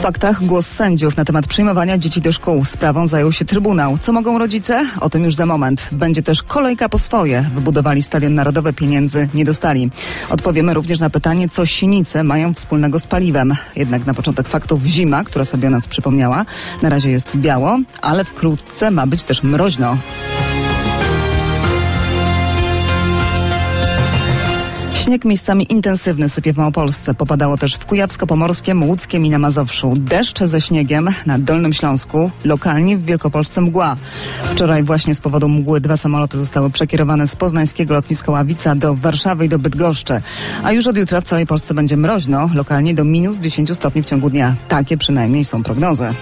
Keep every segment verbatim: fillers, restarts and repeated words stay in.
faktach głos sędziów na temat przyjmowania dzieci do szkół. Sprawą zajął się Trybunał. Co mogą rodzice? O tym już za moment. Będzie też kolejka po swoje. Wybudowali Stadion Narodowy, pieniędzy nie dostali. Odpowiemy również na pytanie, co Sienice mają wspólnego z paliwem. Jednak na początek faktów zima, która sobie o nas przypomniała. Na razie jest biało, ale wkrótce ma być też mroźno. Śnieg miejscami intensywny sypie w Małopolsce. Popadało też w Kujawsko-Pomorskiem, Łódzkiem i na Mazowszu. Deszcz ze śniegiem na Dolnym Śląsku, lokalnie w Wielkopolsce mgła. Wczoraj właśnie z powodu mgły dwa samoloty zostały przekierowane z poznańskiego lotniska Ławica do Warszawy i do Bydgoszczy. A już od jutra w całej Polsce będzie mroźno, lokalnie do minus dziesięć stopni w ciągu dnia. Takie przynajmniej są prognozy.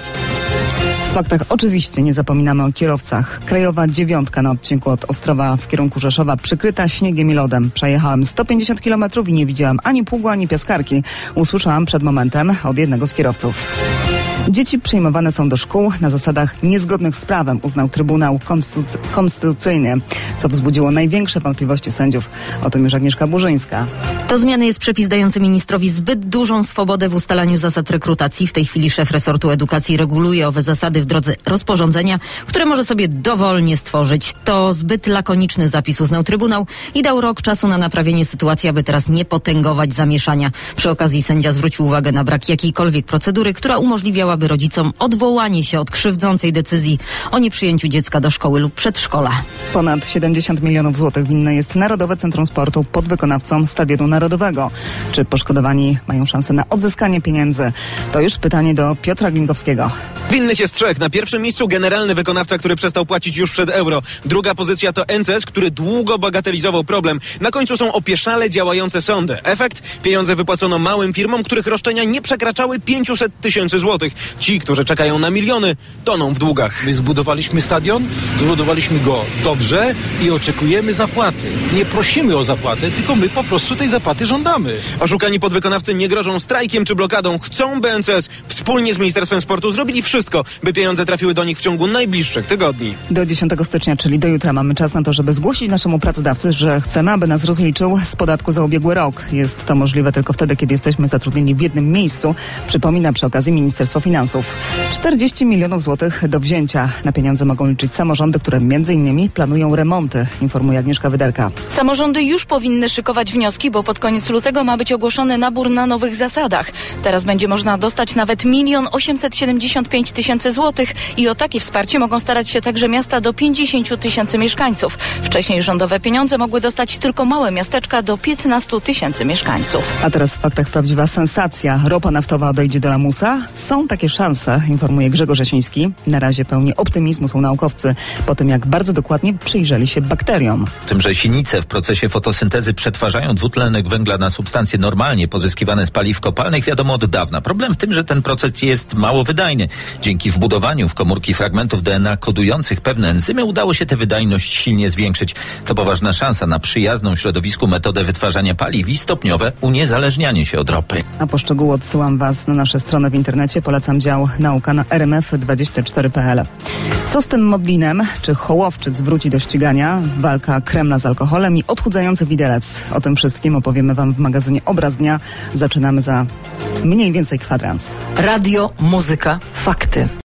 W faktach oczywiście nie zapominamy o kierowcach. Krajowa dziewiątka na odcinku od Ostrowa w kierunku Rzeszowa przykryta śniegiem i lodem. Przejechałem sto pięćdziesiąt kilometrów i nie widziałam ani pługu, ani piaskarki. Usłyszałam przed momentem od jednego z kierowców. Dzieci przyjmowane są do szkół na zasadach niezgodnych z prawem, uznał Trybunał Konstytuc- Konstytucyjny, co wzbudziło największe wątpliwości sędziów. O tym już Agnieszka Burzyńska. To zmiany jest przepis dający ministrowi zbyt dużą swobodę w ustalaniu zasad rekrutacji. W tej chwili szef resortu edukacji reguluje owe zasady w drodze rozporządzenia, które może sobie dowolnie stworzyć. To zbyt lakoniczny zapis, uznał Trybunał i dał rok czasu na naprawienie sytuacji, aby teraz nie potęgować zamieszania. Przy okazji sędzia zwrócił uwagę na brak jakiejkolwiek procedury, która umożliwiałaby rodzicom odwołanie się od krzywdzącej decyzji o nieprzyjęciu dziecka do szkoły lub przedszkola. Ponad siedemdziesiąt milionów złotych winne jest Narodowe Centrum Sportu podwykonawcom Stadionu Narodowego. Czy poszkodowani mają szansę na odzyskanie pieniędzy? To już pytanie do Piotra Glinkowskiego. Winnych jest trzech. Na pierwszym miejscu generalny wykonawca, który przestał płacić już przed euro. Druga pozycja to N C S, który długo bagatelizował problem. Na końcu są opieszale działające sądy. Efekt? Pieniądze wypłacono małym firmom, których roszczenia nie przekraczały pięćset tysięcy złotych. Ci, którzy czekają na miliony, toną w długach. My zbudowaliśmy stadion, zbudowaliśmy go dobrze i oczekujemy zapłaty. Nie prosimy o zapłatę, tylko my po prostu tej zapłaty żądamy. Oszukani podwykonawcy nie grożą strajkiem czy blokadą. Chcą, by N C S wspólnie z Ministerstwem Sportu zrobili wszystko, by pieniądze trafiły do nich w ciągu najbliższych tygodni. Do dziesiątego stycznia, czyli do jutra, mamy czas na to, żeby zgłosić naszemu pracodawcy, że chcemy, aby nas rozliczył z podatku za ubiegły rok. Jest to możliwe tylko wtedy, kiedy jesteśmy zatrudnieni w jednym miejscu. Przypomina przy okazji Ministerstwo Finansów. czterdzieści milionów złotych do wzięcia. Na pieniądze mogą liczyć samorządy, które między innymi planują remonty, informuje Agnieszka Wyderka. Samorządy już powinny szykować wnioski, bo pod koniec lutego ma być ogłoszony nabór na nowych zasadach. Teraz będzie można dostać nawet milion osiemset siedemdziesiąt pięć tysięcy złotych i o takie wsparcie mogą starać się także miasta do pięćdziesięciu tysięcy mieszkańców. Wcześniej rządowe pieniądze mogły dostać tylko małe miasteczka do piętnastu tysięcy mieszkańców. A teraz w faktach prawdziwa sensacja. Ropa naftowa odejdzie do lamusa? Są takie szanse, informuje Grzegorz Jasiński. Na razie pełni optymizmu są naukowcy po tym, jak bardzo dokładnie przyjrzeli się bakteriom. Tym, że sinice w procesie fotosyntezy przetwarzają dwutlenek węgla na substancje normalnie pozyskiwane z paliw kopalnych, wiadomo od dawna. Problem w tym, że ten proces jest mało wydajny. Dzięki wbudowaniu w komórki fragmentów D N A kodujących pewne enzymy udało się tę wydajność silnie zwiększyć. To poważna szansa na przyjazną środowisku metodę wytwarzania paliw i stopniowe uniezależnianie się od ropy. A po szczegóły odsyłam Was na nasze strony w internecie. Polecam dział Nauka na R M F dwadzieścia cztery kropka p l. Co z tym Modlinem? Czy Hołowczyc wróci do ścigania? Walka Kremla z alkoholem i odchudzający widelec. O tym wszystkim opowiemy Wam w magazynie Obraz Dnia. Zaczynamy za mniej więcej kwadrans. Radio, muzyka, fakty.